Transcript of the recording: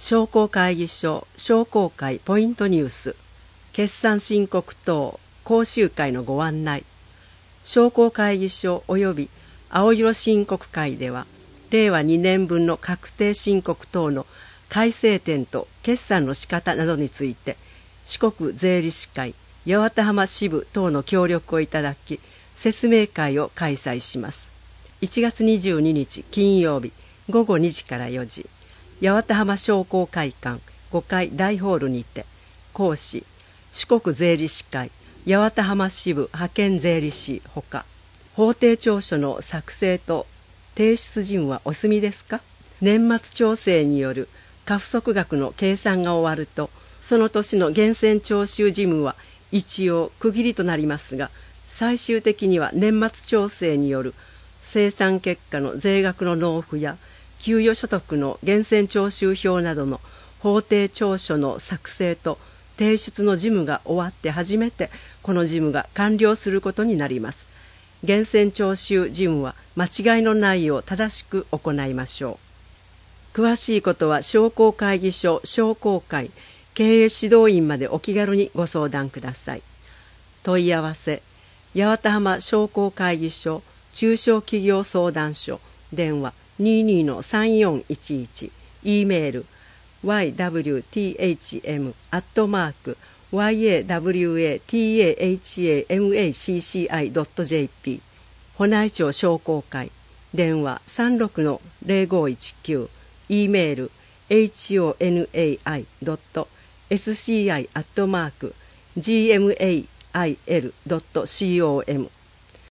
商工会議所商工会ポイントニュース決算申告等講習会のご案内。商工会議所及び青色申告会では令和2年分の確定申告等の改正点と決算の仕方などについて四国税理士会八幡浜支部等の協力をいただき説明会を開催します。1月22日金曜日午後2時から4時、八幡浜商工会館5階大ホールにて、講師四国税理士会八幡浜支部派遣税理士ほか、法定調書の作成と提出事務はお済みですか？年末調整による過不足額の計算が終わると、その年の源泉徴収事務は一応区切りとなりますが、最終的には年末調整による生産結果の税額の納付や給与所得の源泉徴収票などの法定調書の作成と提出の事務が終わって初めてこの事務が完了することになります。源泉徴収事務は間違いのないよう正しく行いましょう。詳しいことは商工会議所商工会経営指導員までお気軽にご相談ください。問い合わせ八幡浜商工会議所中小企業相談所電話 22-3411 E メール ywthm@yawathamacci.jp 保内町商工会電話 36-0519 E メール honai.sci@gmail.com